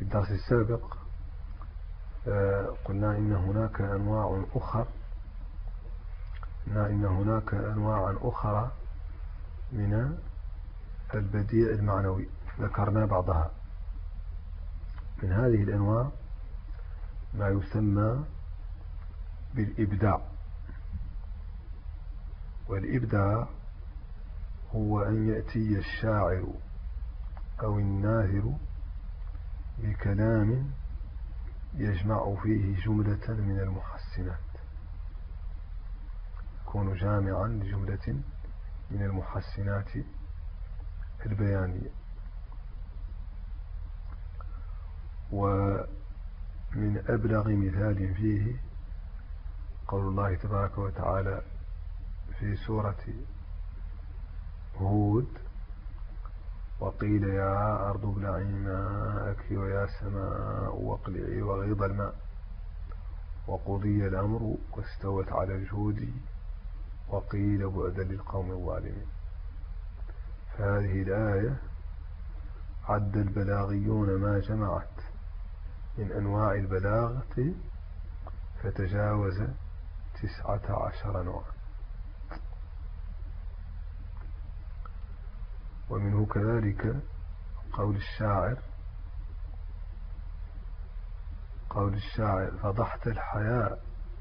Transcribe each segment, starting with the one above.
الدرس السابق قلنا إن هناك أنواع أخرى من البديع المعنوي، ذكرنا بعضها. من هذه الأنواع ما يسمى بالإبداع. والإبداع هو أن يأتي الشاعر أو الناثر بكلام يجمع فيه جملة من المحسنات، يكون جامعا لجملة من المحسنات البيانية. ومن أبلغ مثال فيه قول الله تبارك وتعالى في سورة هود: وقيل يا أرض ابلعي ماءك ويا سماء واقلعي وغيض الماء وقضي الأمر واستوت على الجود وقيل بعدا للقوم الظالمين. فهذه الآية عد البلاغيون ما جمعت من أنواع البلاغة فتجاوز 19 نوعا. ومنه كذلك قول الشاعر: فضحت الحياء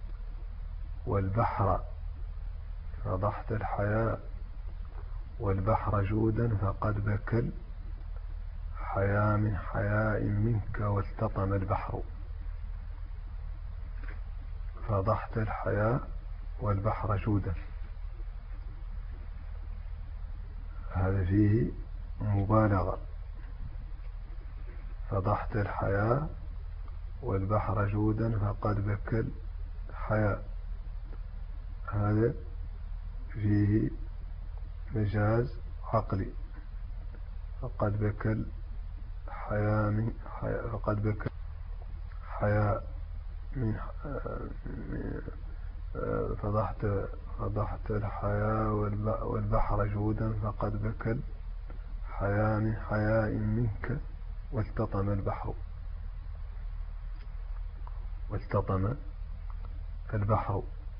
والبحر جودا فقد بكى حياء من حياء منك والتطم البحر. فضحت الحياء والبحر جودا، هذا فيه مبالغة. فضحت الحياء والبحر جودا فقد بكى الحياء، هذا فيه مجاز عقلي. فقد بكى الحياء من فضحت الحياء والبحر جودا فقد بكى حياء من حياء منك والتطم البحر.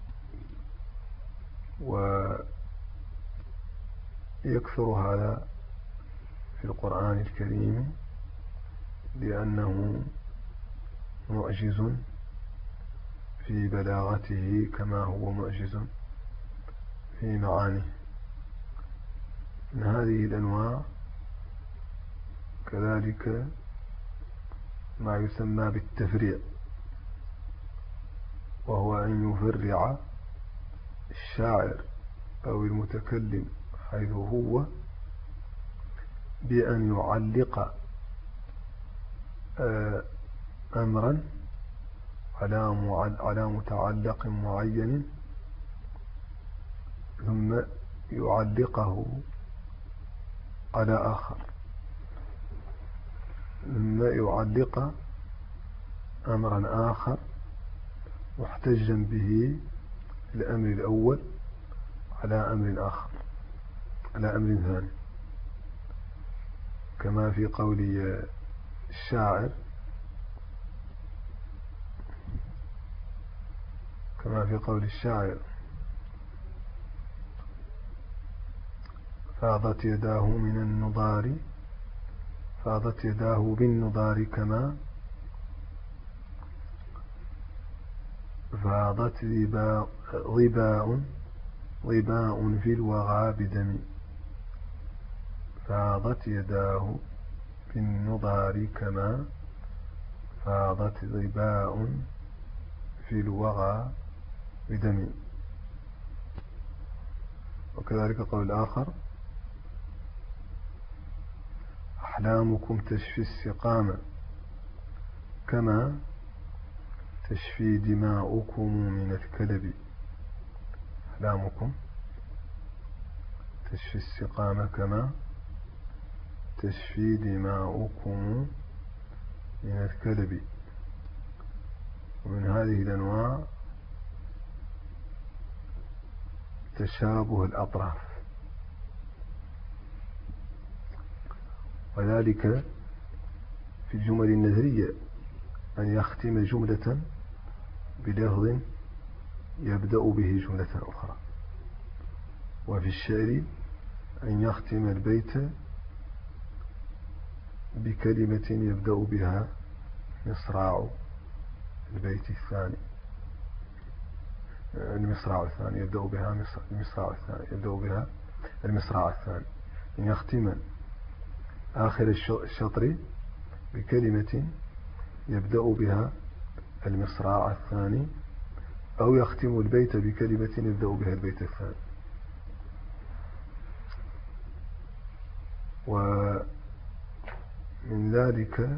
ويكثر هذا في القرآن الكريم لأنه معجز في بلاغته كما هو معجز في معانيه. من هذه الأنواع كذلك ما يسمى بالتفريع، وهو أن يفرع الشاعر أو المتكلم حيث هو بأن يعلق أمرا على متعلق معين، ثم يعلقه على آخر، ثم يعلق أمرا آخر محتجا به الأمر الأول على أمر آخر، على أمر ثاني، كما في قول الشاعر: فاضت يداه بالنضار كما فاضت ظباء في الوغى بدم. فاضت يداه بالنضار كما فاضت ظباء في الوغى بدم. وكذلك قول الآخر: أحلامكم تشفي السقام كما تشفي دماؤكم من الكلب. أحلامكم تشفي السقام كما تشفي دماؤكم من الكلب. ومن هذه الأنواع تشابه الأطراف، وذلك في الجمل النثرية أن يختم جملة بلفظ يبدأ به جملة أخرى، وفي الشعر أن يختم البيت بكلمة يبدأ بها مصراع البيت الثاني، المصراع الثاني يبدأ بها المصراع الثاني، أن يختم آخر الشطر بكلمة يبدأ بها المصراع الثاني، أو يختم البيت بكلمة يبدأ بها البيت الثاني. ومن ذلك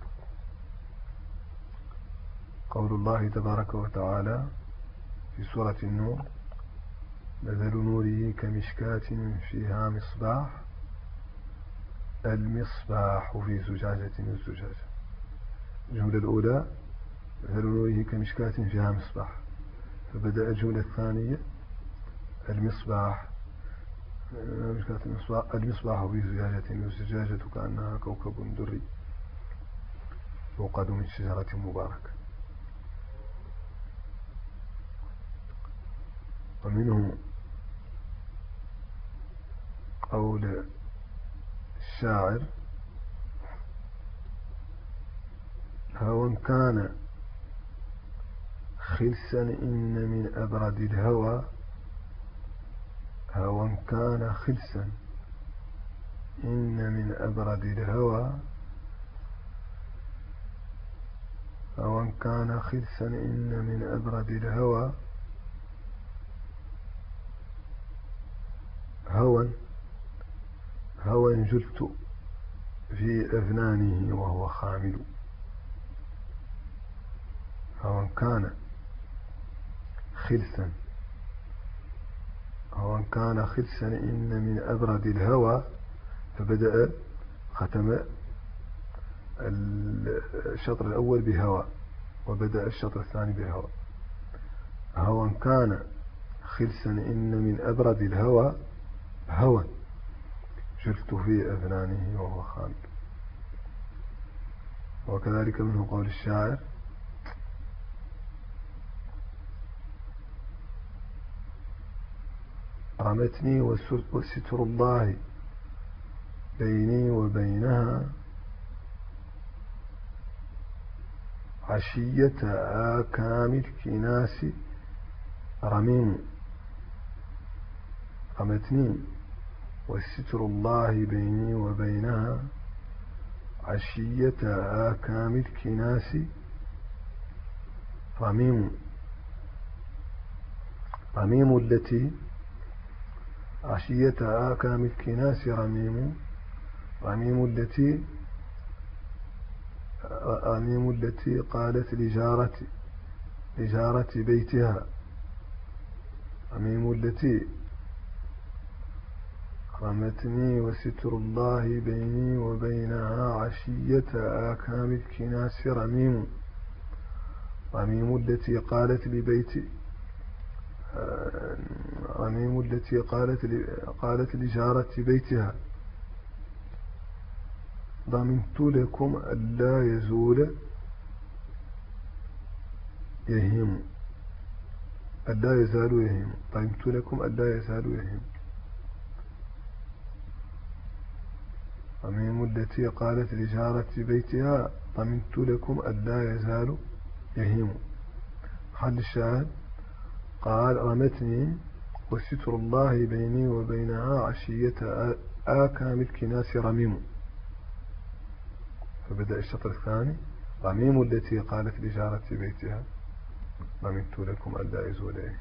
قول الله تبارك وتعالى في سورة النور: مثل نوره كمشكاة فيها مصباح، المصباح في زجاجة الزجاجة. الجملة الأولى مثل نوره كمشكاة فيها مصباح، فبدأ الجملة الثانية المصباح في زجاجة، والزجاجة كأنها كوكب دري يوقد من شجرة مباركة. ومنه قول الشاعر: هوى كان خلسا إن من أبرد الهوى، هوى كان خلسا إن من أبرد الهوى، هوى كان خلسا إن من أبرد الهوى، هوى جلت في أفنانه وهو خامل. هوى كان خلسا، هوى كان خلسا إن من أبرد الهوى، فبدأ ختم الشطر الأول بهوى، وبدأ الشطر الثاني بهوى. هوى كان خلسا إن من أبرد الهوى، هوى جلت في أفنانه وهو خامل. وكذلك منه قول الشاعر: رمتني وستر الله بيني وبينها، عشية آكام الكناس رميم. رمتني وستر الله بيني وبينها، عشية آكام الكناس رميم. رميم التي عشية آكام الكناس رميم، رميم التي قالت لجارة بيتها، رميم التي رمتني وستر الله بيني وبينها، عشية آكام الكناس رميم. رميم التي قالت رميم التي قالت لجارة بيتها: ضمنت لكم ألا يزول يهيم، ألا يزال يهيم. ضمنت لكم ألا يزال يهيم. رميم التي قالت لجارة بيتها: ضمنت لكم ألا يزال يهيم. حل الشاهد: قال: رمتني وستر الله بيني وبينها، عشية آكام الكناس رميم. فبدأ الشطر الثاني: رميم التي قالت لجارة بيتها: ضمنت لكم ألا يزول يهيم.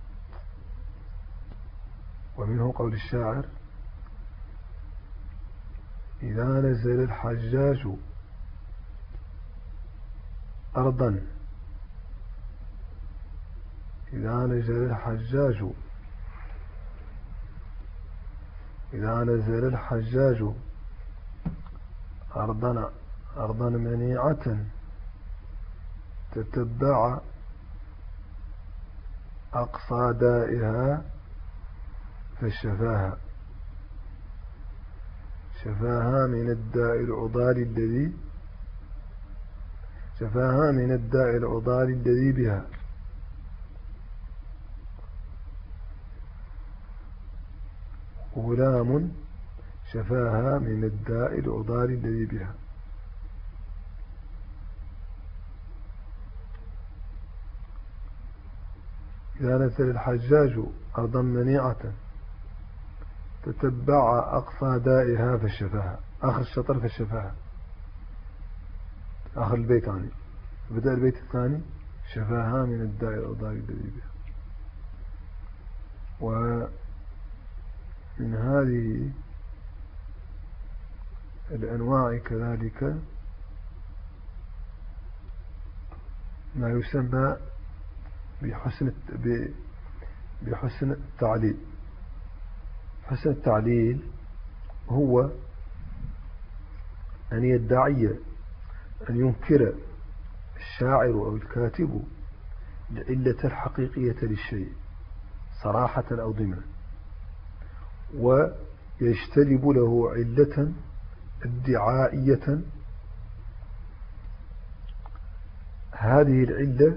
ومنه قول الشاعر: إذا نزل الحجاج أرضا، إذا نزل الحجاج أرضا منيعة، تتبع أقصى دائها فشفاها. شفاها من الداء العضال الذي شفاها من الداء العضال الذي بها. غلام شفاها من الداء العضال الذي بها. إذا نزل الحجاج أرضا منيعة تتبع أقصى دائها فشفاها. آخر الشطر فشفاها، آخر البيت عني، بدأ البيت الثاني شفاها من الداء العضال الذي بها. ومن هذه الأنواع كذلك ما يسمى بحسن التعليل. حسن التعليل هو أن يدعي أن ينكر الشاعر أو الكاتب العلة الحقيقية للشيء صراحة أو ضمنا، ويجتلب له علة ادعائية. هذه العلة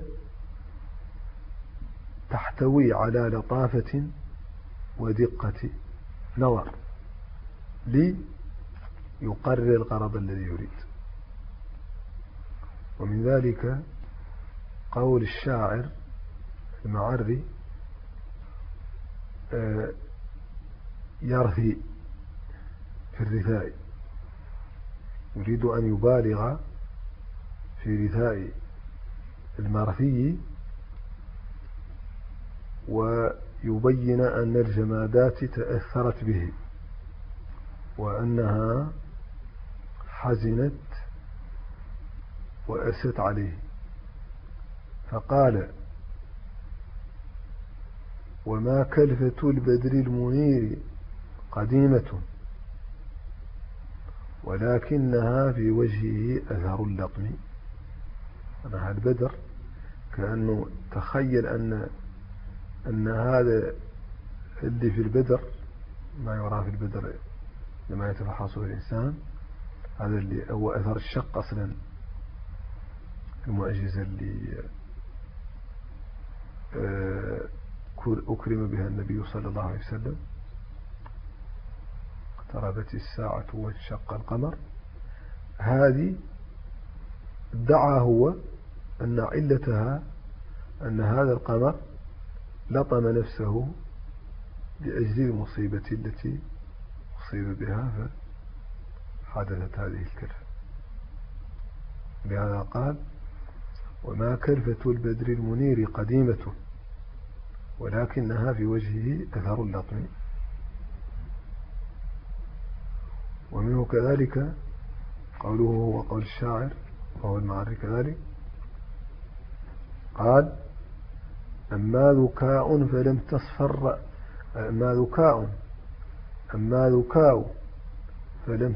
تحتوي على لطافة ودقة نظر ليقرر الغرض الذي يريد. ومن ذلك قول الشاعر المعري يرثي في الرثاء، يريد أن يبالغ في رثاء المرثي ويبين أن الجمادات تأثرت به وأنها حزنت وأست عليه، فقال: وما كلفة البدر المنير قديمة ولكنها في وجهه أثر اللطم. أنا البدر كأنه تخيل أن هذا اللي في البدر، ما يرى في البدر لما يتفحصه الإنسان، هذا اللي هو أثر الشق أصلا، المعجزة اللي أكرم بها النبي صلى الله عليه وسلم. اقتربت الساعة وانشق القمر. هذه ادعى هو أن علتها أن هذا القمر لطم نفسه لأجل المصيبة التي أصيب بها فحدثت هذه الكلفة. لهذا قال: وما كلفة البدر المنير قديمة ولكنها في وجهه أثر اللطم. ومنه كذلك قوله هو قول الشاعر وهو المعري كذلك، قال: أما ذكاء فلم تصفر، أما ذكاء فلم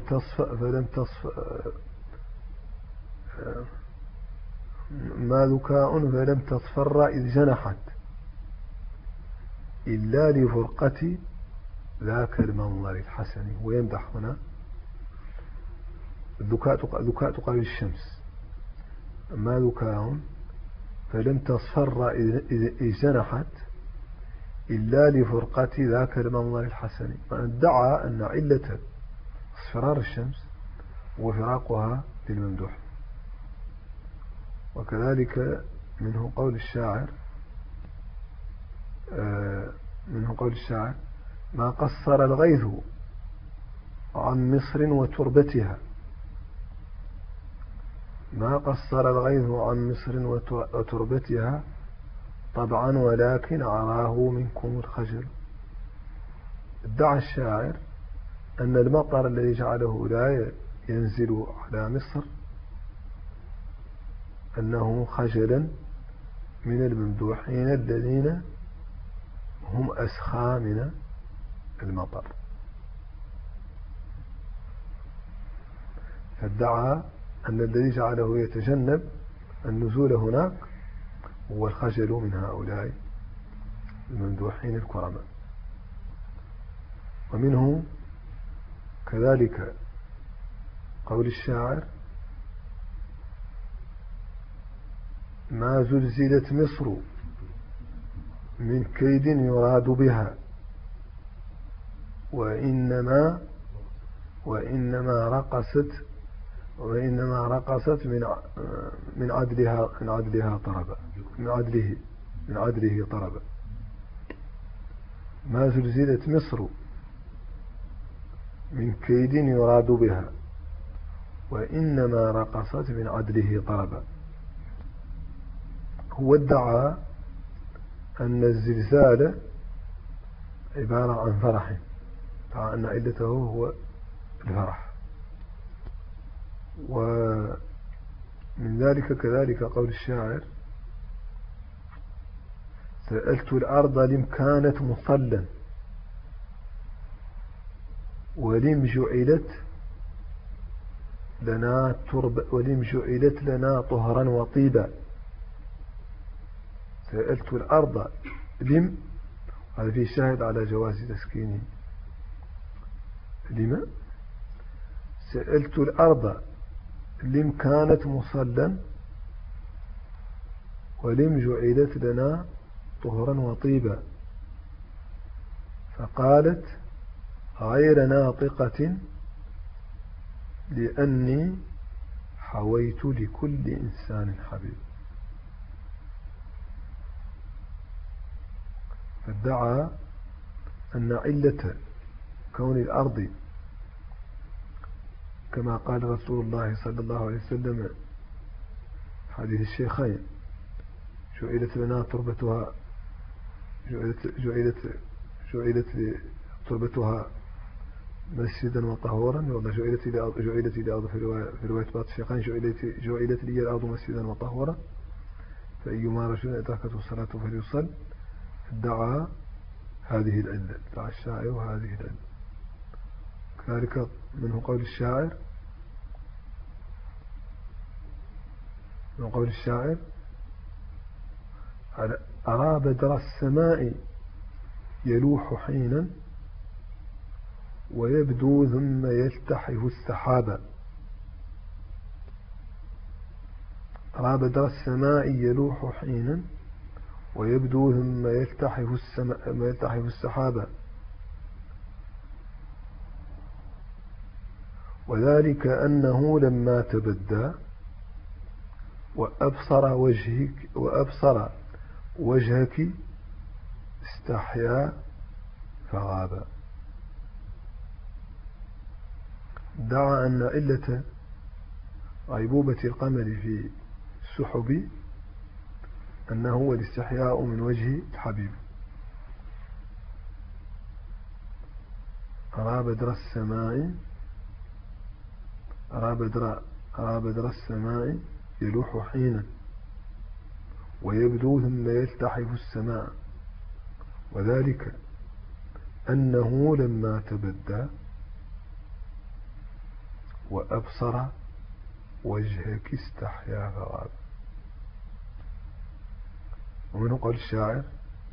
ما ذكاء فلم تصفر إذ جنحت إلا لفرقة ذاك المنظر الحسن. ويمدح هنا الذكاء تقابل الشمس. ما ذكاء فلم تصفر إذ جنحت إلا لفرقة ذاك المنظر الحسن. ادعى أن علة اصفرار الشمس وفراقها للممدوح. وكذلك منه قول الشاعر: ما قصر الغيث عن مصر وتربتها، ما قصر الغيث عن مصر وتربتها طبعا ولكن عراه منكم الخجل. ادعى الشاعر أن المطر الذي جعله لا ينزل على مصر أنه خجلا من الممدوحين الذين هم أسخى من المطر. فادعى أن الذي جعله يتجنب النزول هناك هو الخجل من هؤلاء الممدوحين الكرماء. ومنه كذلك قول الشاعر: ما زلزلت مصر من كيد يراد بها وإنما رقصت من عدله طربا. ما زلزلت مصر من كيد يراد بها وإنما رقصت من عدله طربا. هو ادعى أن الزلزال عبارة عن فرح، ادعى أن علته هو الفرح. ومن ذلك كذلك قول الشاعر: سألت الأرض لم كانت مصلا ولم جعلت لنا طهرا وطيبا. سألت الأرض لم، هذا فيه شاهد على جواز تسكينه لما. سألت الأرض لم كانت مصلا ولم جعلت لنا طهرا وطيبا، فقالت غير ناطقة لأني حويت لكل إنسان حبيب. فادعى أن علة كون الأرض كما قال رسول الله صلى الله عليه وسلم حديث الشيخين: جعلت لنا تربتها جعلت تربتها مسجدا وطهورا، والله جعلت لي الأرض في رواية بعض الشيخين جعلت لي الأرض مسجدا وطهورا، فأيما رجل أدركته الصلاة فليصل. ادعى هذه العلة، ادعى الشاعر هذه العلة. كذلك منه قول الشاعر: أرى بدر السماء يلوح حينا ويبدو ثم يلتحف السحابا. أرى بدر السماء يلوح حينا ويبدو ثم يلتحف السحابا، وذلك أنه لما تبدى وأبصر وجهك استحيا فغاب. ادعى أن علة غيبوبة القمر في السحب أنه هو الاستحياء من وجه الحبيب. أرى بدر السماء يلوح حينا ويبدو ثم يلتحف السماء، وذلك أنه لما تبدى وأبصر وجهك استحيا فغاب. ومنه قول الشاعر: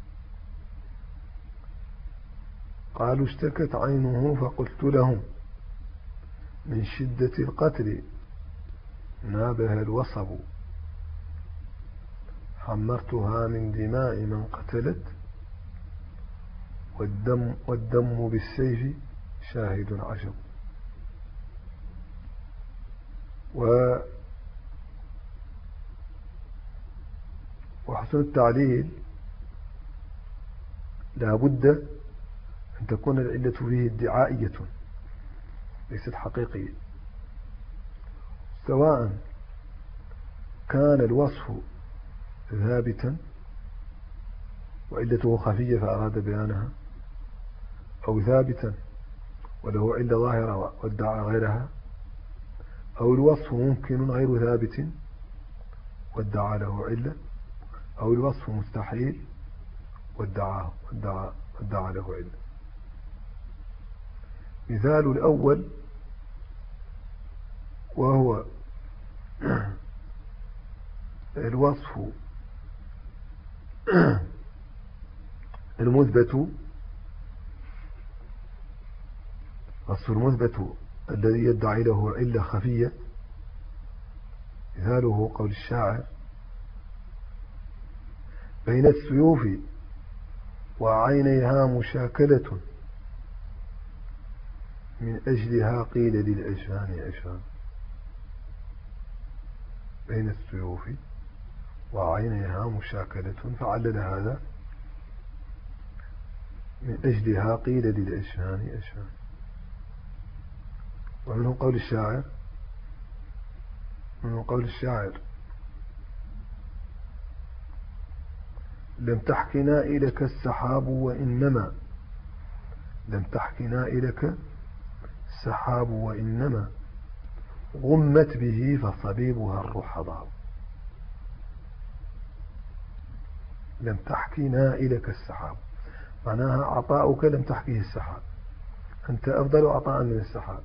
قالوا اشتكت عينه فقلت لهم من شدة القتل نابها الوصب، حمرتها من دماء من قتلت والدم بالسيف شاهد عجب. وحسن التعليل لا بد أن تكون العلة فيه ادعائية ليست حقيقية، سواء كان الوصف ثابتا وعلته خفية فأراد بيانها، أو ثابتا وله علة ظاهرة وادعى غيرها، أو الوصف ممكن غير ثابت وادعى له علة، أو الوصف مستحيل وادعى له علة. مثال الأول وهو الوصف المثبت الذي يدعي له علة خفية. مثاله قول الشاعر: بين السيوف وعينيها مشاكلة من أجلها قيل للأجفان أجفان. بين السيوف وعينيها مشاكلة، فعلل هذا من أجلها قيل للأجفان أجفان. ومنه قول الشاعر لم تحك نائلك السحاب وإنما لم تحك نائلك السحاب وإنما غمت به فصبيبها الرحضاء. لم تحك نائلك السحاب معناها عطاؤك لم تحكيه السحاب، أنت أفضل عطاء من السحاب.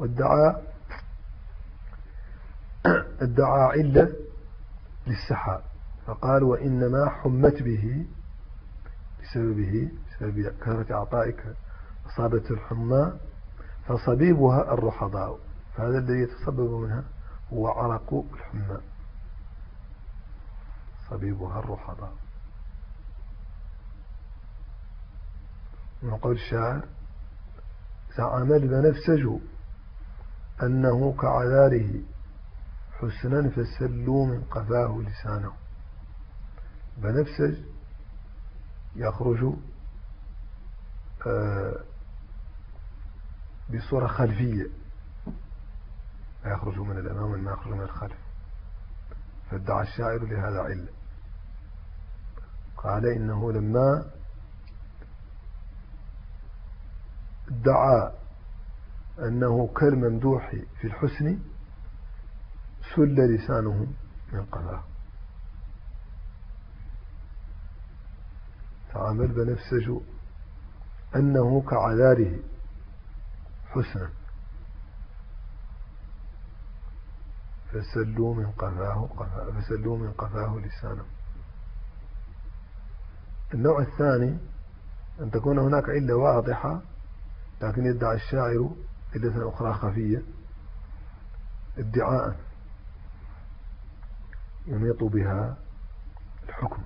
ادعى علة للسحاب فقال وإنما حمت به بسبب كثرة عطائك أصابت الحمى فصبيبها الرحضاء، فهذا الذي يتسبب منها هو عرق الحمى. صبيبها الرحضاء. من قول الشاعر زعم البنفسج أنه كعذاره حسنا فسلوا من قفاه لسانه. بنفسج يخرج بصورة خلفية، لا يخرج من الأمام وما يخرج من الخلف، فادعى الشاعر لهذا علة. قال إنه لما ادعى أنه كالممدوح في الحسن سل لسانه من قفاه. تعامل بنفسج أنه كعذاره حسنا فسلوا من قفاه لسانه. النوع الثاني أن تكون هناك علة واضحة لكن يدعي الشاعر علة أخرى خفية ادعاء ينيط بها الحكم.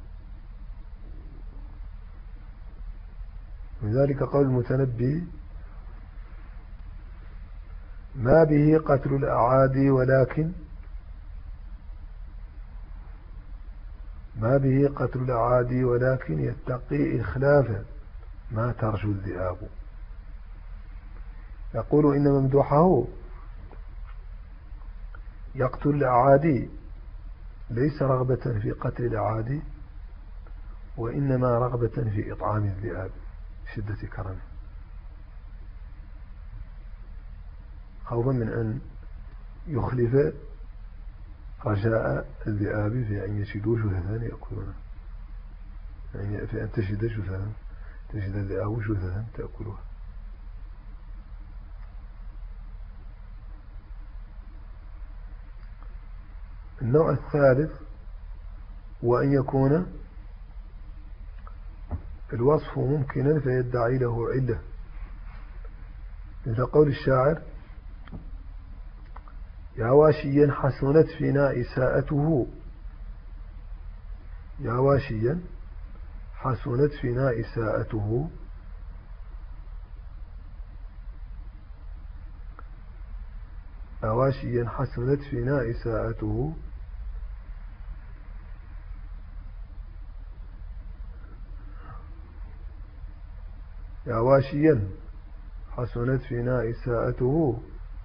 لذلك قول المتنبي ما به قتل الأعادي ولكن يتقي إخلافا ما ترجو الذئاب. يقول إن ممدوحه يقتل الأعادي ليس رغبة في قتل الأعادي وإنما رغبة في إطعام الذئاب شدة كرمه، خوفا من أن يخلف رجاء الذئاب في أن يجدوا جثثا يأكلونه، يعني في أن تجد الذئاب جثثا تأكلها. النوع الثالث وأن يكون الوصف ممكنا فيدعي له علة، مثل قول الشاعر يا واشيا حسنت فينا إساءته. يا واشيا حسنت فينا إساءته أواشيا حسنت فينا إساءته يا واشيا حسنت فينا إساءته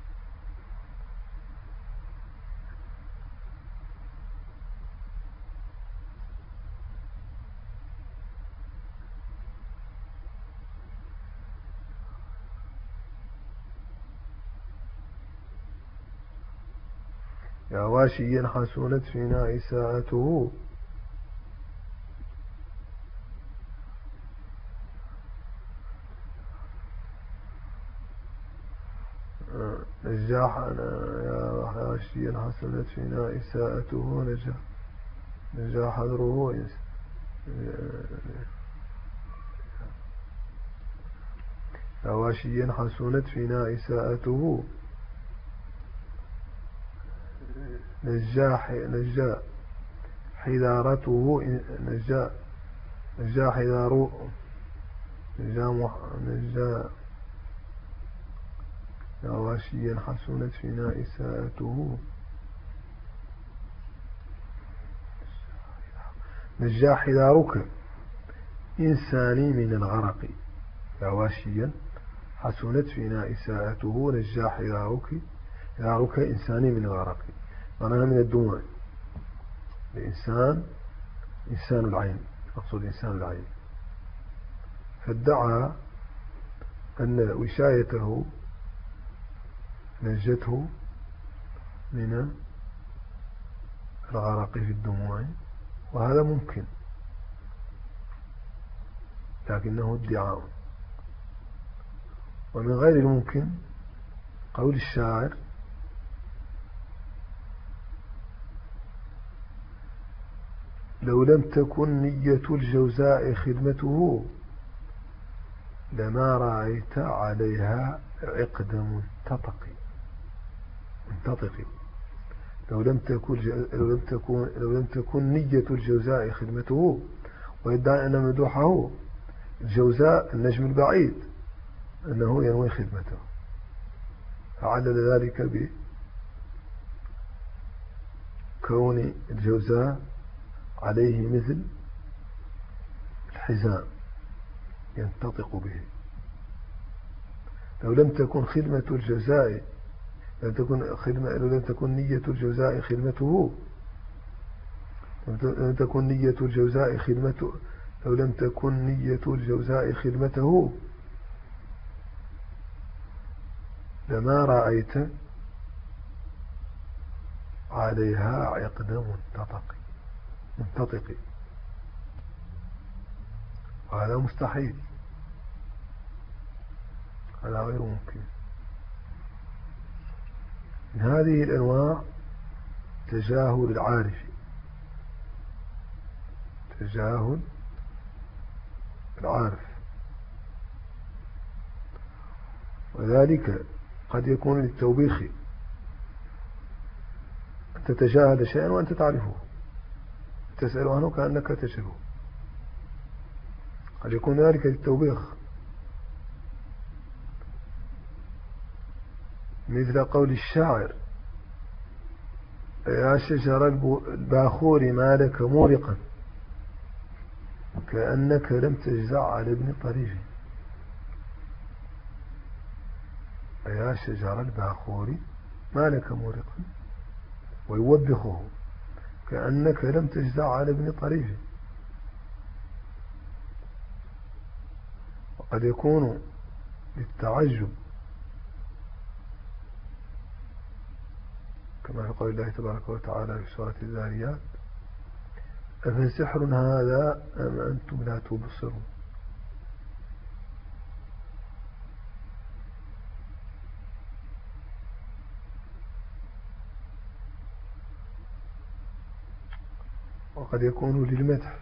يا واشيا حسنت فينا إساءته يا واشيا حسنت فينا إساءته نجاح حذره يا واشيا حسنت فينا إساءته نجا حذارته نجا نجا حذار نجا واشيا حسنت فينا إساءته. نجا حذارك إنساني من الغرق واشيا حسنت فينا إساءته. نجا حذارك إنساني من الغرق، معناها من الدموع. الإنسان إنسان العين، أقصد إنسان العين. فادعى أن وشايته نجته من الغرق في الدموع، وهذا ممكن لكنه ادعاء. ومن غير الممكن قول الشاعر: لو لم تكن نية الجوزاء خدمته لما رأيت عليها عقد منتطق. لو لم تكن نية الجوزاء خدمته، ويدعي أن مدوحه الجوزاء النجم البعيد أنه ينوي خدمته، فعلل ذلك بكون الجوزاء عليه مثل الحزام ينتطق به. لو لم تكن خدمة الجوزاء لو لم تكن نية الجوزاء خدمته لم تكن نية الجوزاء خدمته لو لم تكن نية الجوزاء خدمته لما رأيت عليها عقد منتطق. وهذا مستحيل، هذا غير ممكن. من هذه الأنواع تجاهل العارف، تجاهل العارف، وذلك قد يكون للتوبيخ، أن تتجاهل شيئا وأنت تعرفه، تسأل عنه كأنك تجهله. قد يكون ذلك للتوبيخ، مثل قول الشاعر: يا شجر الباخور ما لك مورقا كأنك لم تجزع على ابن طريف. يا شجر الباخور ما لك مورقا، ويوبخه: كأنك لم تجزع على ابن طريف. وقد يكون للتعجب، كما في قول الله تبارك وتعالى في سورة الذاريات: أفسحر هذا أم أنتم لا تبصرون. وقد يكون للمدح،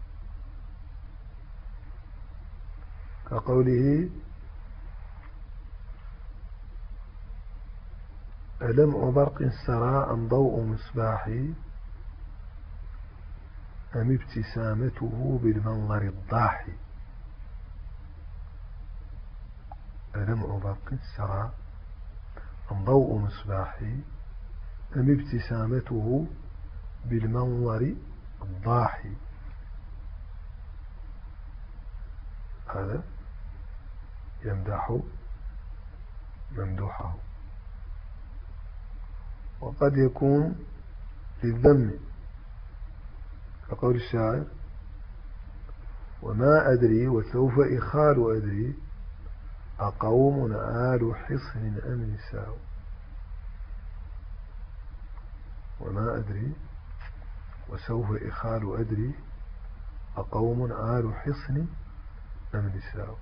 كقوله: ألم برق سراء ضوء مصباحي أم ابتسامته بالمنظر الضاحي. ألم برق سراء ضوء مصباحي أم ابتسامته بالمنظر الضاحي. هذا يمدح ممدوحه. وقد يكون للذم، كقول الشاعر: وما أدري وسوف إخال أدري أقوم آل حصن أم نساء. وما أدري وسوف إخال أدري أقوم آل حصن أم نساء.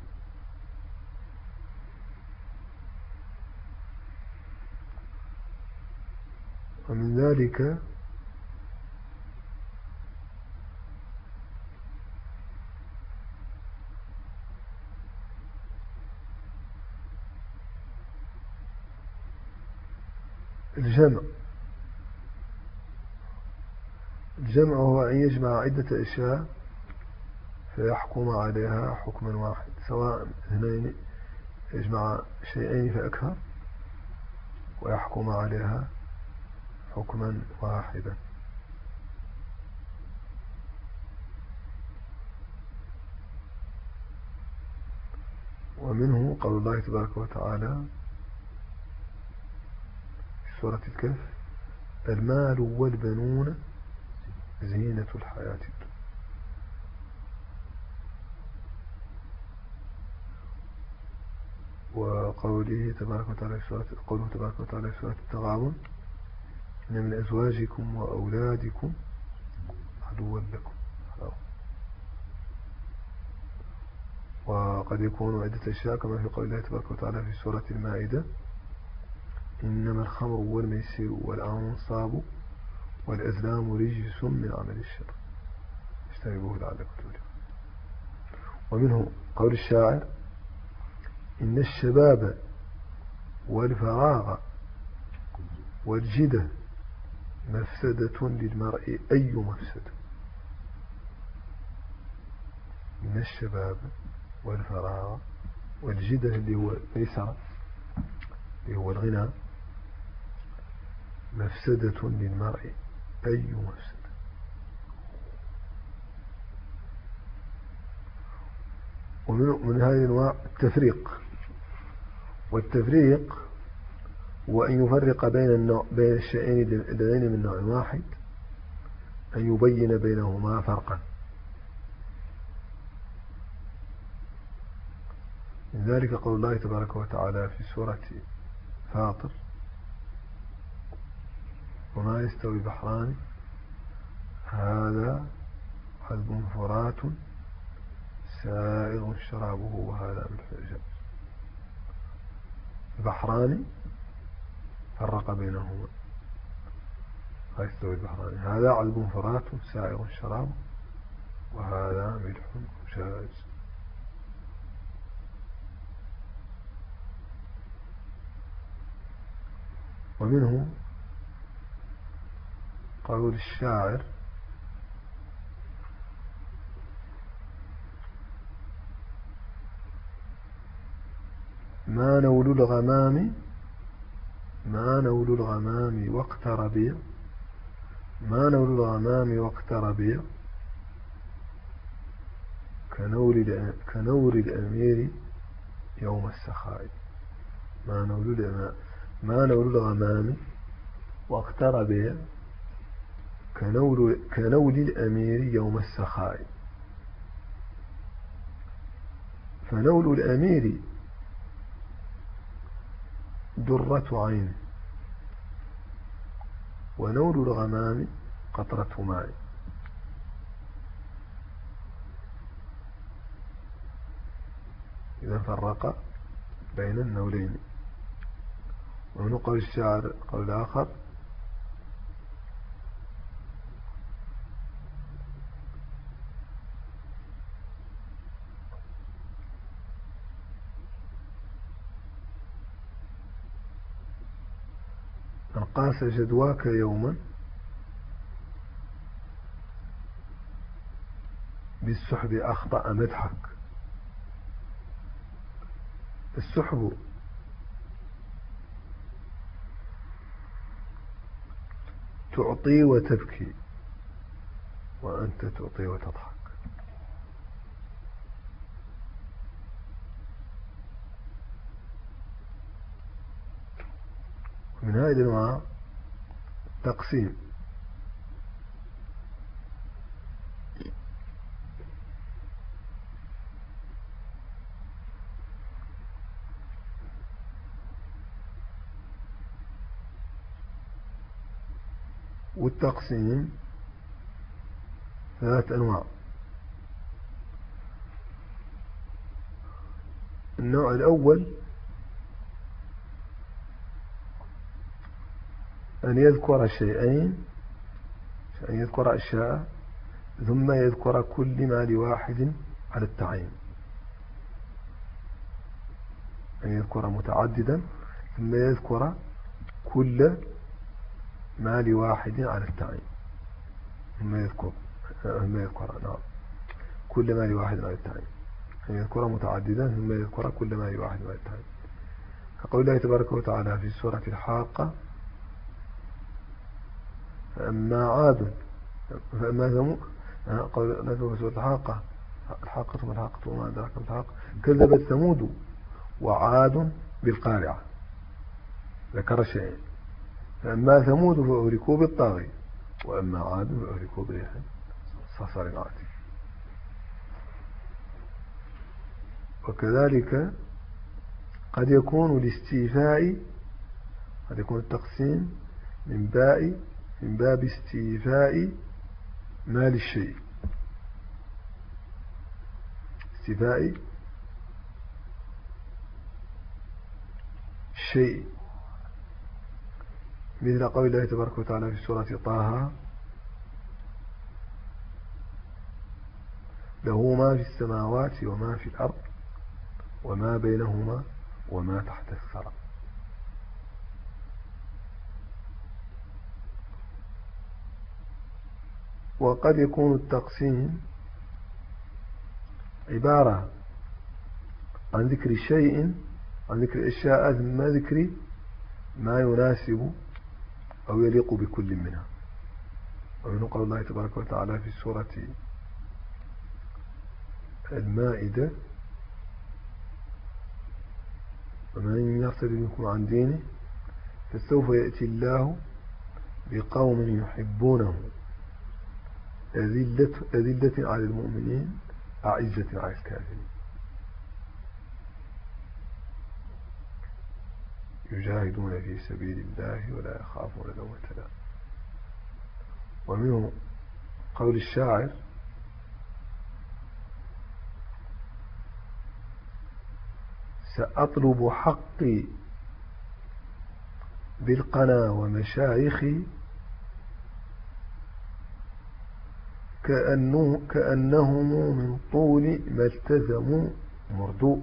ومن ذلك الجمع. الجمع هو أن يجمع عدة أشياء فيحكم عليها حكما واحد، سواء اثنين يجمع شيئين فأكثر ويحكم عليها حكما واحدا. ومنه قول الله تبارك وتعالى في سورة الكهف: المال والبنون زينة الحياة الدنيا. وقوله تبارك وتعالى في سورة التغابن: إن من أزواجكم وأولادكم عدوا لكم. وقد يكون عدة أشياء كما في قول الله تبارك وتعالى في سورة المائدة: إنما الخمر والميسر والأنصاب والأزلام رجس من عمل الشر اجتنبوه لعلكم تفلحون. ومنه قول الشاعر: إن الشباب والفراغ والجدة مفسدة للمرء أي مفسدة. إن الشباب والفراغ والجدة اللي هو الإيسر اللي هو الغنى مفسدة للمرء أي مفسدة. ومن هذه الأنواع التفريق، والتفريق هو أن يفرق بين الشيئين اللذين من نوع واحد، أن يبين بينهما فرقا. من ذلك قول الله تبارك وتعالى في سورة فاطر: وما يستوي بحران هذا عذب فرات سائغ شرابه وهذا ملح أجاج. البحران فرق بينهما، ما يستوي البحران، هذا عذب فرات سائغ شرابه وهذا ملح أجاج. ومنه قول الشاعر: ما نول الغمام واقترب، ما نول الغمام واقترب كنور الأمير يوم السخاء. ما نول الغمام واقترب كنول الأمير يوم السخاء. فنول الأمير درة عين، ونول الغمام قطرة ماء. إذا فرق بين النولين. ومن قول الشاعر قول آخر: من قاس جدواك يوما بالسحب أخطأ مدحك. السحب تعطي وتبكي، وأنت تعطي وتضحك. من هذه الأنواع تقسيم. والتقسيم ثلاث أنواع. النوع الأول أن يذكر شيئين، أن يذكر أشياء ثم يذكر كل ما لواحد على التعيين. أن يذكر متعددا ثم يذكر كل ما لواحد على التعيين. ثم يذكر نعم كل ما لواحد على الثاني، يعني يذكر متعددا ثم يذكر كل ما لواحد على الثاني. فقول الله تبارك وتعالى في سورة الحاقة: فأما عاد فأما ثمود، قول الله في سورة الحاقة: الحاقة ما الحاقة وما أدراك ما الحاقة، كذبت ثمود وعاد بالقارعة. ذكر شيئين: فأما ثمود فأهلكوا بالطاغية، وأما عاد فأهلكوا بريح صرصر عاتي. وكذلك قد يكون الاستيفاء، قد يكون التقسيم من باب استيفاء مال الشيء، استيفاء الشيء، مثل قول الله تبارك وتعالى في سورة طه: له ما في السماوات وما في الأرض وما بينهما وما تحت الثرى. وقد يكون التقسيم عبارة عن ذكر شيء، عن ذكر أشياء ثم ذكر ما يناسب أو يليق بكل منها. ومن قول الله تبارك وتعالى في سورة المائدة: ومن يرتد منكم عن دينه فسوف يأتي الله بقوم يحبونه أذلة على المؤمنين أعزة على الكافرين يجاهدون في سبيل الله ولا يخافون لومة لائم. ومنه قول الشاعر: سأطلب حقي بالقنا ومشايخي كأنهم من طول ما التزموا مردوء.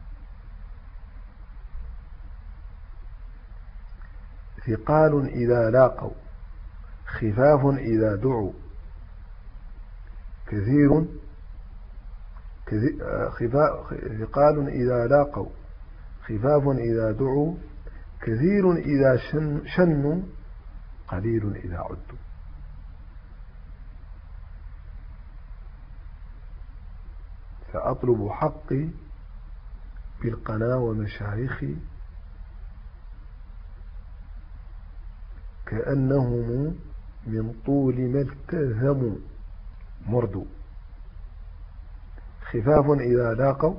ثقال إذا لاقوا خفاف إذا دعوا ثقال إذا لاقوا خفاف إذا دعوا كثير إذا شنوا قليل إذا عدوا. فأطلب حقي بالقنا ومشايخي كأنهم من طول ما التزموا مردوا. خفاف إذا لاقوا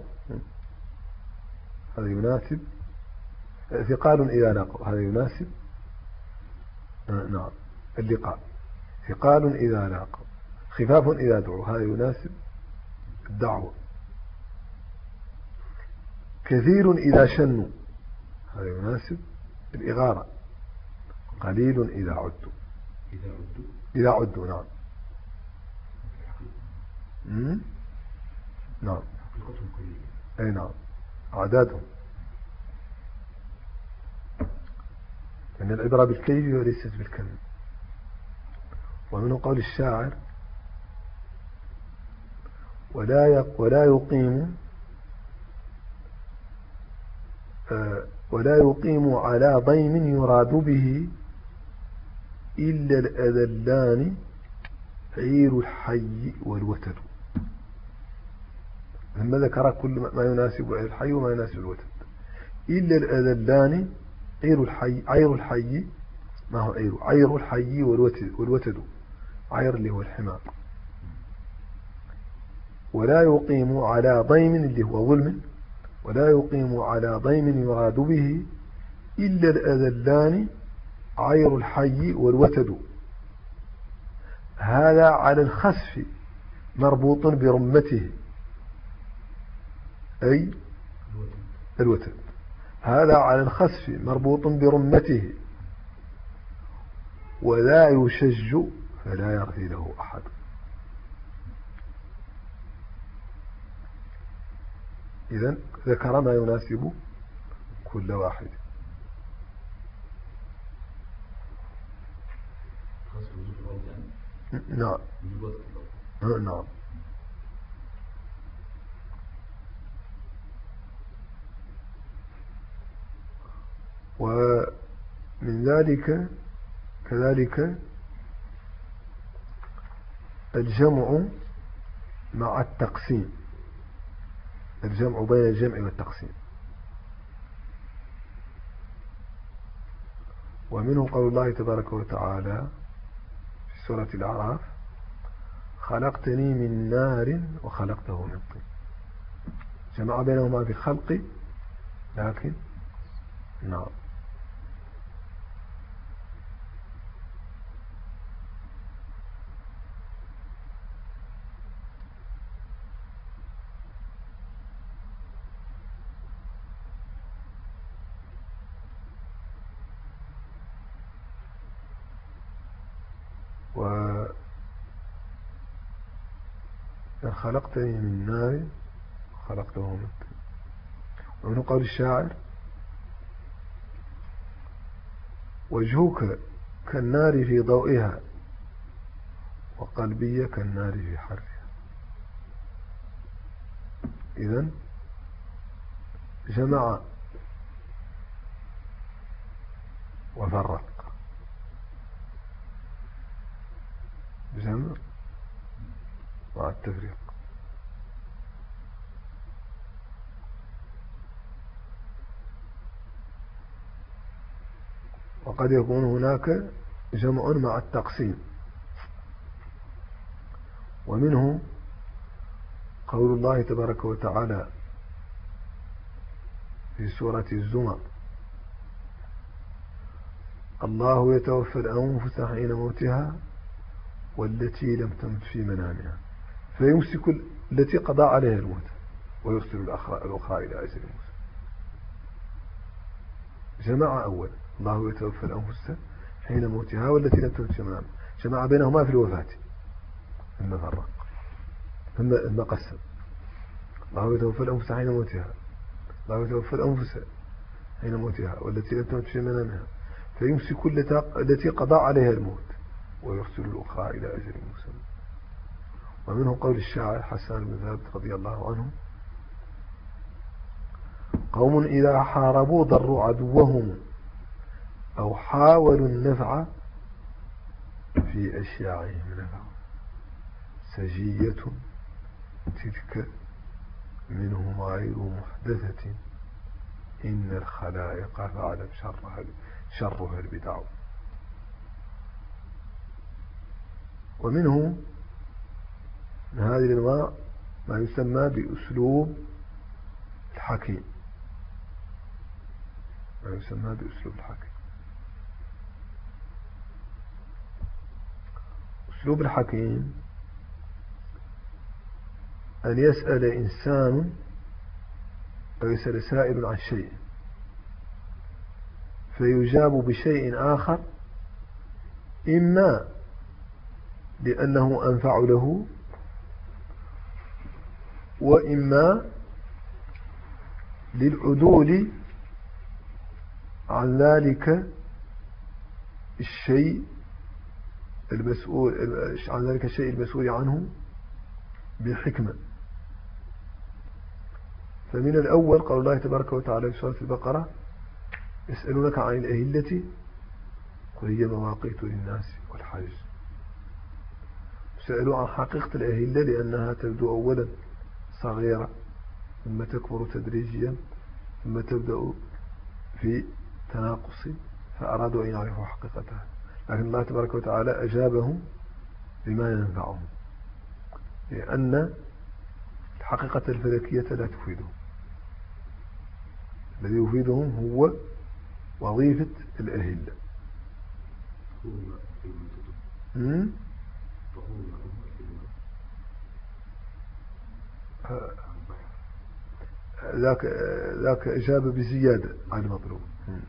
هذا يناسب، ثقال إذا لاقوا هذا يناسب نعم اللقاء. ثقال إذا لاقوا خفاف إذا دعوا هذا يناسب الدعوة. كثير إذا شنوا هذا يناسب الإغارة. قليل إذا عدوا إذا عدوا نعم نعم أي نعم أعدادهم، لأن العبرة بالكيف وليست بالكم. ومن قول الشاعر: ولا يقيم على ضيم يراد به إلا الأذلان عير الحي والوتد. لما ذكر كل ما يناسب عير الحي وما يناسب الوتد. إلا الأذلان عير الحي ما هو عير الحي والوتد، عير اللي هو الحمار. ولا يقيم على ضيم اللي هو ظلم، ولا يقيم على ضيم يراد به إلا الأذلان عير الحي والوتد. هذا على الخسف مربوط برمته أي الوتد. هذا على الخسف مربوط برمته ولا يشج فلا يرثي له أحد. إذن ذكر ما يناسب كل واحد. نعم نعم. ومن ذلك كذلك الجمع مع التقسيم، الجمع بين الجمع والتقسيم. ومنه قول الله تبارك وتعالى في سورة الأعراف: خلقتني من نار وخلقته من طين. جمع بينهما في الخلق، لكن نعم. خلقتني من نار خلقته من طين. ومن قول الشاعر: وجهك كالنار في ضوئها وقلبي كالنار في حرها. إذن جمع وفرق، جمع مع التفريق. وقد يكون هناك جمع مع التقسيم. ومنه قول الله تبارك وتعالى في سورة الزمر: الله يتوفى الأنفس حين موتها والتي لم تمت في منامها فيمسك التي قضى عليها الموت ويرسل الأخرى إلى أجل موسى. جمع أول: الله يتوفى الأنفس حين موتها والتي لم تمت في منامها، جمع بينهما في الوفاة، ثم فرق، ثم قسم: الله يتوفى الأنفس حين موتها، الله يتوفى الأنفس حين موتها والتي لم تمت في منامها فيمسك التي قضى عليها الموت ويرسل الأخرى إلى أجل مسمى. ومنه قول الشاعر حسان بن ثابت رضي الله عنه: قوم إذا حاربوا ضروا عدوهم أو حاولوا النفع في أشياعهم نفع، سجية تلك منهم غير محدثة إن الخلائق فعلت شرها البدع. ومنه من هذه الأنواع ما يسمى بأسلوب الحكيم، ما يسمى بأسلوب الحكيم. أسلوب الحكيم أن يسأل إنسان أو يسأل سائل عن شيء فيجاب بشيء آخر، إما لأنه أنفع له وإما للعدول عن ذلك الشيء المسؤول عنه بحكمة. فمن الأول قال الله تبارك وتعالى في سورة البقرة: يسألونك عن الأهلة قل هي مواقيت للناس والحج. سألوا عن حقيقة الأهلة لأنها تبدو أولا صغيرة ثم تكبر تدريجيا ثم تبدأ في تناقص، فأرادوا أن يعرفوا حقيقتها، لكن الله تبارك وتعالى أجابهم بما ينفعهم، لأن الحقيقة الفلكية لا تفيدهم. الذي يفيدهم هو وظيفة الأهلة. ذاك إجابة بزيادة عن المطلوب.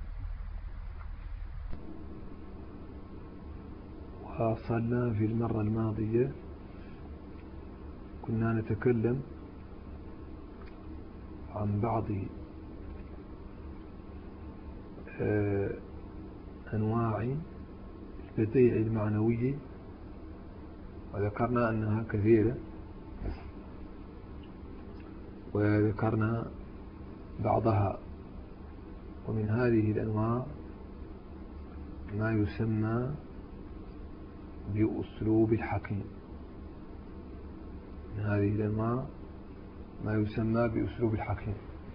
وصلنا في المرة الماضية كنا نتكلم عن بعض أنواع البديع المعنوية، وذكرنا أنها كثيرة، وذكرنا بعضها ومن هذه الأنواع ما يسمى بأسلوب الحكيم. من هذه الأنواع ما يسمى بأسلوب الحكيم.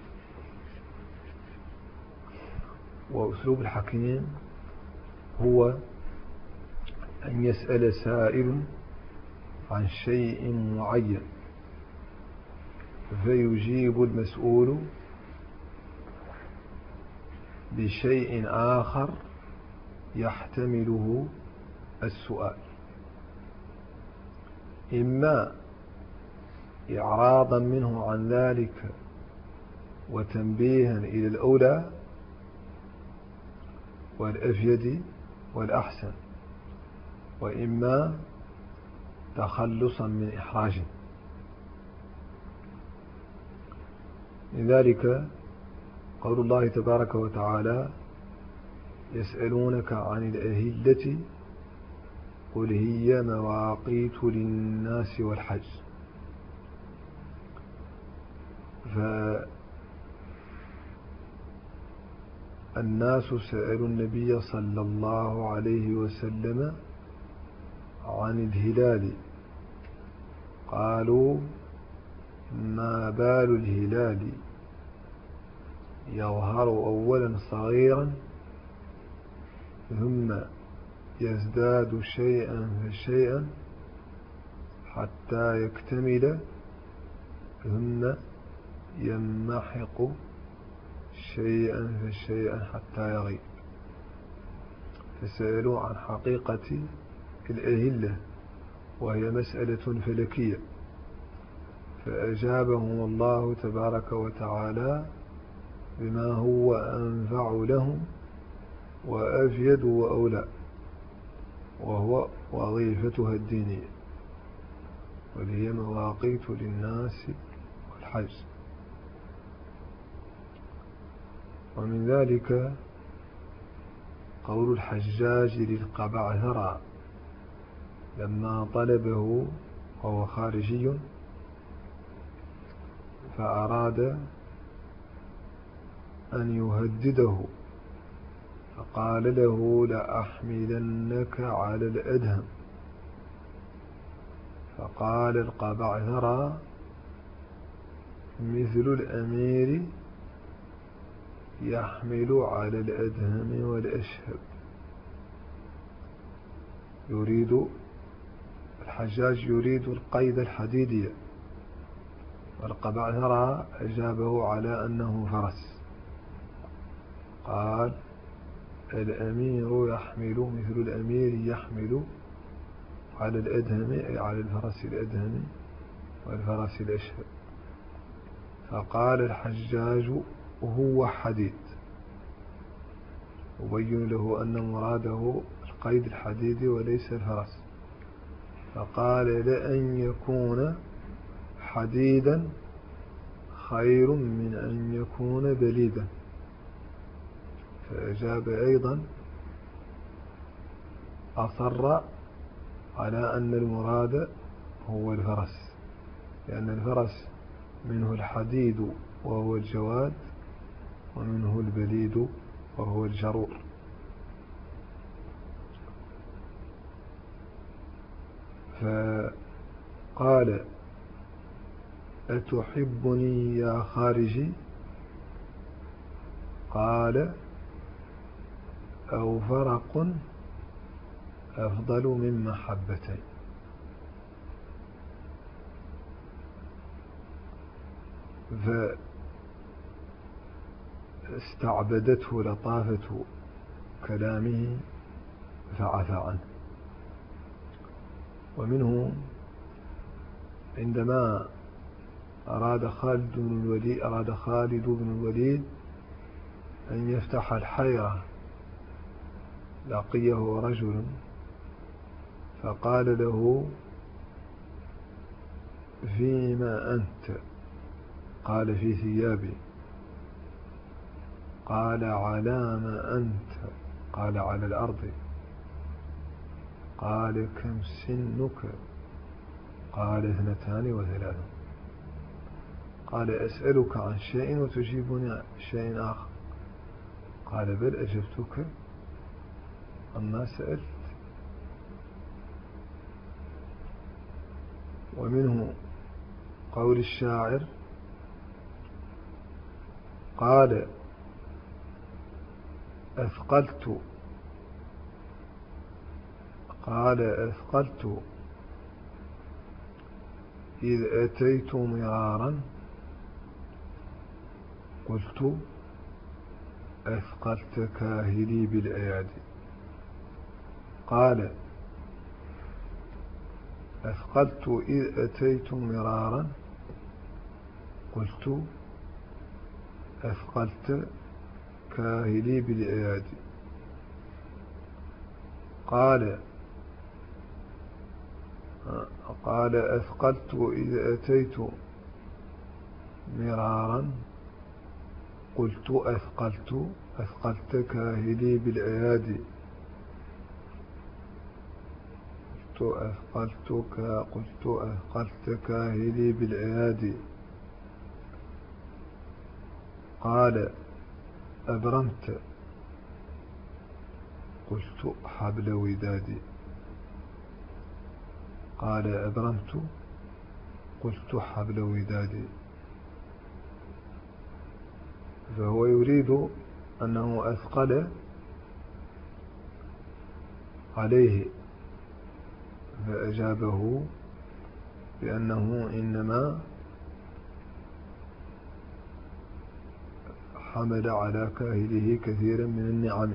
وأسلوب الحكيم هو أن يسأل سائل عن شيء معين فيجيب المسؤول بشيء آخر يحتمله السؤال، إما إعراضا منه عن ذلك وتنبيها إلى الأولى والأفيد والأحسن، وإما تخلصا من إحراج. لذلك قول الله تبارك وتعالى: يسألونك عن الأهلة قل هي مواقيت للناس والحج. فالناس سألوا النبي صلى الله عليه وسلم عن الهلال، قالوا: ما بال الهلال يظهر أولا صغيرا ثم يزداد شيئا فشيئا حتى يكتمل ثم يمحق شيئا فشيئا حتى يغيب. فسألوا عن حقيقة الأهلة وهي مسألة فلكية، فأجابهم الله تبارك وتعالى بما هو أنفع لهم وأفيد وأولى، وهو وظيفتها الدينية، وهي مواقيت للناس والحج. ومن ذلك قول الحجاج للقبعثرة لما طلبه وهو خارجي فأراد أن يهدده، فقال له: لأحملنك على الأدهم. فقال القبعثرة: مثل الأمير يحمل على الأدهم والأشهب. الحجاج يريد القيد الحديدي، والقبعثرة أجابه على أنه فرس. قال: الأمير يحمل مثل الأمير يحمل على الأدهم، أي على الفرس الأدهم والفرس الأشهب. فقال الحجاج: هو حديد، أبين له أن مراده القيد الحديدي وليس الفرس. فقال: لأن يكون حديدا خير من أن يكون بليدا. فأجاب أيضا، أصر على أن المراد هو الفرس، لأن الفرس منه الحديد وهو الجواد، ومنه البليد وهو الجرور. فقال: أتحبني يا خارجي؟ قال: أو فرق أفضل من محبتين. فاستعبدته لطافة كلامه فعفى عنه. ومنه عندما أراد خالد بن الوليد أن يفتح الحيرة، لقيه رجل فقال له: فيما أنت؟ قال: في ثيابي. قال: على ما أنت؟ قال: على الأرض. قال: كم سنك؟ قال: 32. قال: أسألك عن شيء وتجيبني عن شيء آخر. قال بل أجبتك عما سألت. ومنه قول الشاعر قال أثقلت إذ أتيت مرارا قلت أثقلت كاهلي بالأيادي. قال أثقلت إذ أتيت مرارا قلت أثقلت كاهلي بالأيادي. قال أثقلت إذ أتيت مرارا قلت أثقلت كاهلي بالأيادي. قلت أثقلت كاهلي بالأيادي. قال أبرمت قلت حبل ودادي. قال أبرمت قلت حبل ودادي. فهو يريد أنه أثقل عليه، فأجابه بأنه إنما حمل على كاهله كثيرا من النعم،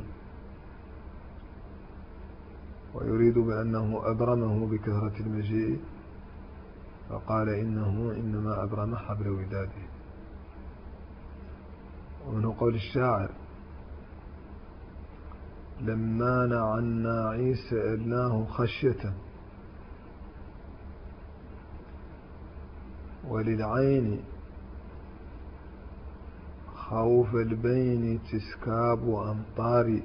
ويريد بأنه أبرمه بكثرة المجيء، فقال إنه إنما أبرم حبل وداده. ومنه قول الشاعر لما نعنا عيسى سألناه خشية وللعين خوف البين تسكاب أمطاري.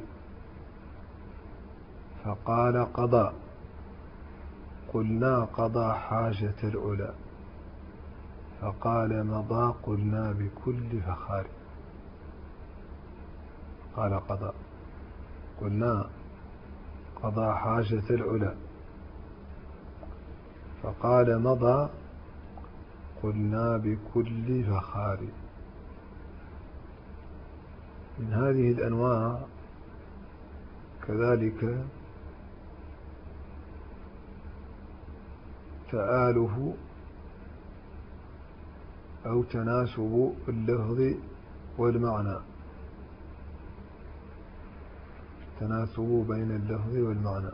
فقال قضى قلنا قضى حاجة الأولى. فقال مضى قلنا بكل فخار. قال قضى قلنا قضى حاجة العلا. فقال مضى قلنا بكل فخار. من هذه الأنواع كذلك تآلف أو تناسب اللفظ والمعنى، تناسب بين اللفظ والمعنى،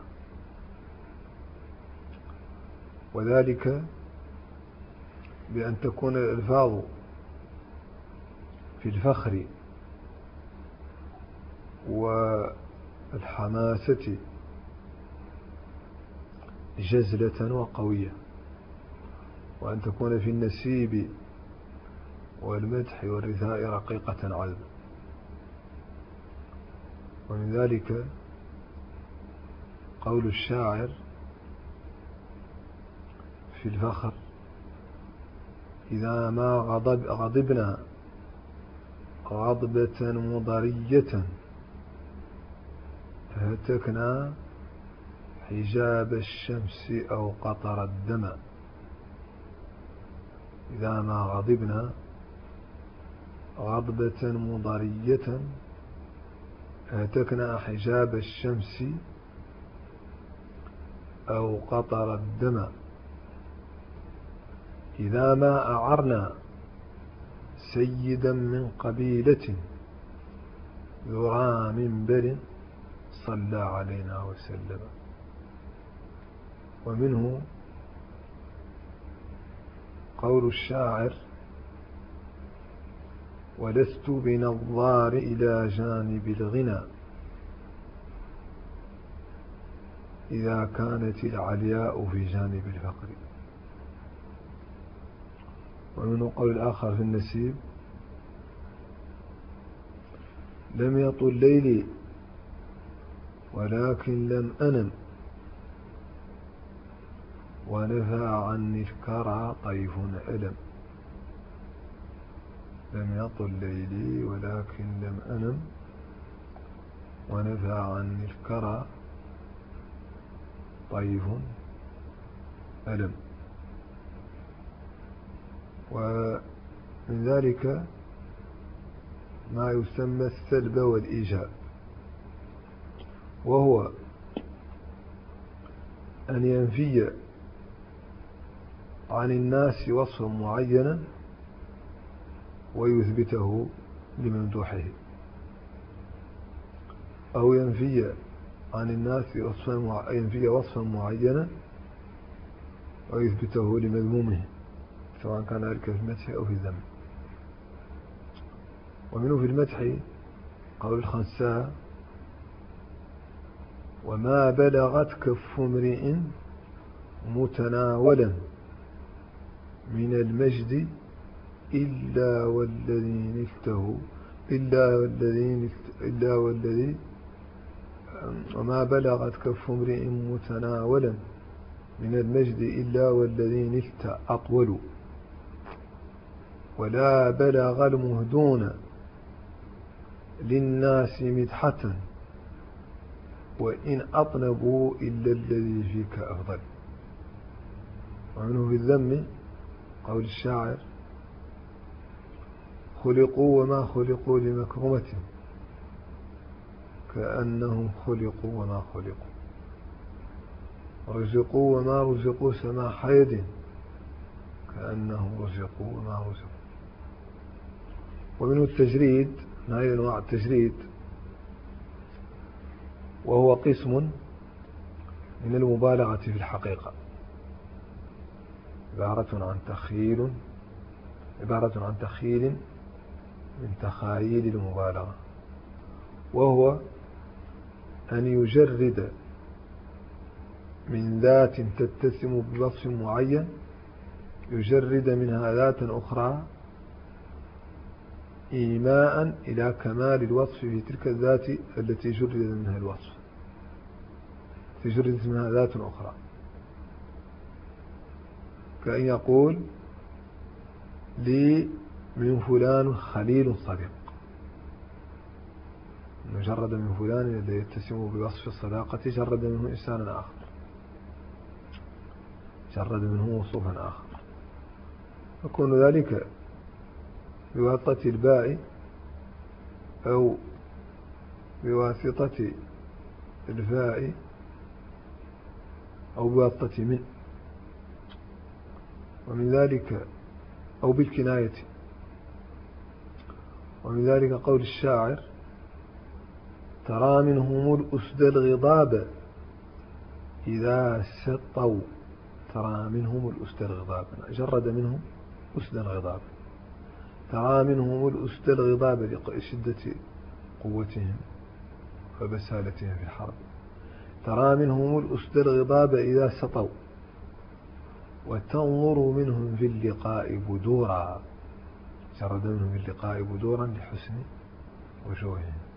وذلك بأن تكون الألفاظ في الفخر والحماسة جزلة وقوية، وأن تكون في النسيب والمدح والرثاء رقيقة عذبة. ومن ذلك قول الشاعر في الفخر إذا ما غضبنا غضبة مضرية هتكنا حجاب الشمس أو قطر الدم. إذا ما غضبنا غضبة مضرية هتكنا حجاب الشمس أو قطر الدم. إذا ما أعرنا سيدا من قبيلة ذرى منبر صلى علينا وسلم. ومنه قول الشاعر ولست بنظار إلى جانب الغنى إذا كانت العلياء في جانب الفقر. ومنه قول الآخر في النسيب لم يطل ليلي ولكن لم أنم ونفى عني الكرى طيف ألم. لم يطل ليلي ولكن لم أنم ونفى عني الكرى طيف ألم. ومن ذلك ما يسمى السلب والإيجاب، وهو أن ينفي عن الناس وصفا معينا ويثبته لممدوحه، أو ينفي عن الناس وصفا معينا ويثبته لمذمومه، سواء كان ذلك في المدح أو في الذم. ومنه في المدح قول الخنساء: وما بلغت كف امرئ متناولا من المجد إلا والذي وما بلغت كف امرئ متناولا من المجد إلا والذي نلت أطول، ولا بلغ المهدون للناس مدحة وإن أطنبوا إلا الذي فيك أفضل. ومنه في الذم قول الشاعر: خلقوا وما خلقوا لمكرمة كأنهم خلقوا وما خلقوا، رزقوا وما رزقوا سماح يد كأنهم رزقوا وما رزقوا. ومنه التجريد، هذه أنواع التجريد، وهو قسم من المبالغة في الحقيقة، عبارة عن تخيل من تخايل المبالغة، وهو أن يجرد من ذات تتسم بوصف معين، يجرد منها ذات أخرى إيماء إلى كمال الوصف في تلك الذات التي جرد منها الوصف، تجرد منها ذات أخرى، كأن يقول: لي من فلان خليل صديق، مجرد من فلان الذي يتسم بوصف الصداقة جرد منه إنسانا آخر، جرد منه وصوفا آخر، يكون ذلك بواسطة الباء أو بواسطة الفاء أو بواسطة من، ومن ذلك أو بالكناية. ومن ذلك قول الشاعر: ترى منهم الأسد الغضاب إذا سطوا، ترى منهم الأسد الغضاب، جرد منهم أسد الغضاب، ترى منهم الأسد الغضاب لشدة قوتهم وبسالتهم في الحرب، ترى منهم الأسد الغضاب إذا سطوا وتنظر منهم في اللقاء بدورا، جرد منهم في اللقاء بدورا لحسن وجوههم.